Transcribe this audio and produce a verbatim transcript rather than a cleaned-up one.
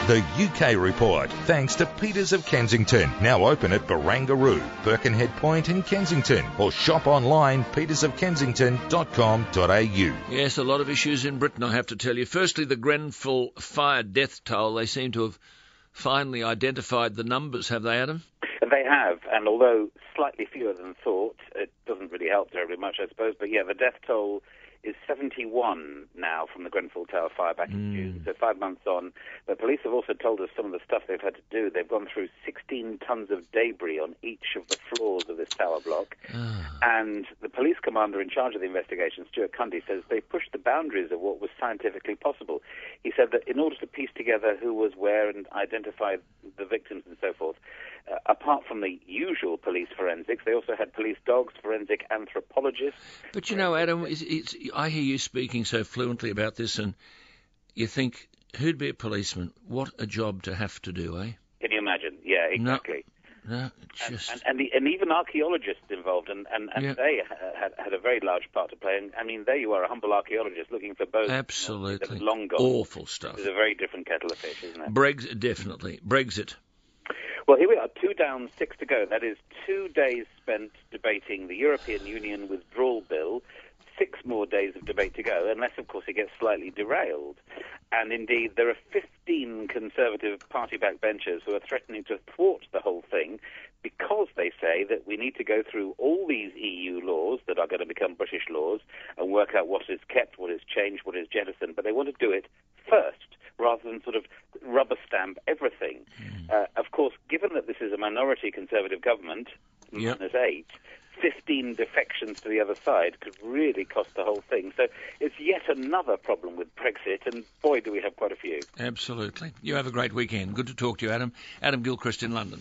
The U K Report, thanks to Peters of Kensington, now open at Barangaroo, Birkenhead Point and Kensington, or shop online peters of kensington dot com dot a u. Yes, a lot of issues in Britain, I have to tell you. Firstly, the Grenfell fire death toll. They seem to have finally identified the numbers, have they, Adam? They have, and although slightly fewer than thought, it doesn't really help terribly much, I suppose. But yeah, the death toll is seventy-one now from the Grenfell Tower fire back in mm. June, so five months on. But police have also told us some of the stuff they've had to do. They've gone through sixteen tons of debris on each of the floors of this tower block. And the police commander in charge of the investigation, Stuart Cundy, says they pushed the boundaries of what was scientifically possible. He said that in order to piece together who was where and identify the victims and so forth, uh, apart from the usual police forensics, they also had police dogs, forensic anthropologists. But you know, Adam, it's, it's, I hear you speaking so fluently about this, and you think, who'd be a policeman? What a job to have to do, eh? Can you imagine? Yeah, exactly. No, no just... And, and, and, the, and even archaeologists involved, and, and, and yeah. they had, had a very large part to play. And I mean, there you are, a humble archaeologist looking for both. Absolutely. You know, long gone. Awful stuff. It's a very different kettle of fish, isn't it? Brexit, definitely. Brexit. Well, here we are, two down, six to go. That is two days spent debating the European Union withdrawal bill, six more days of debate to go, unless, of course, it gets slightly derailed. And indeed, there are fifteen Conservative party backbenchers who are threatening to thwart the whole thing because they say that we need to go through all these E U laws that are going to become British laws and work out what is kept, what is changed, what is jettisoned. But they want to do it first, rather than sort of rubber stamp everything. Mm. Uh, of course, given that this is a minority Conservative government, yep. minus eight, fifteen defections to the other side could really cost the whole thing. So it's yet another problem with Brexit, and boy, do we have quite a few. Absolutely. You have a great weekend. Good to talk to you, Adam. Adam Gilchrist in London.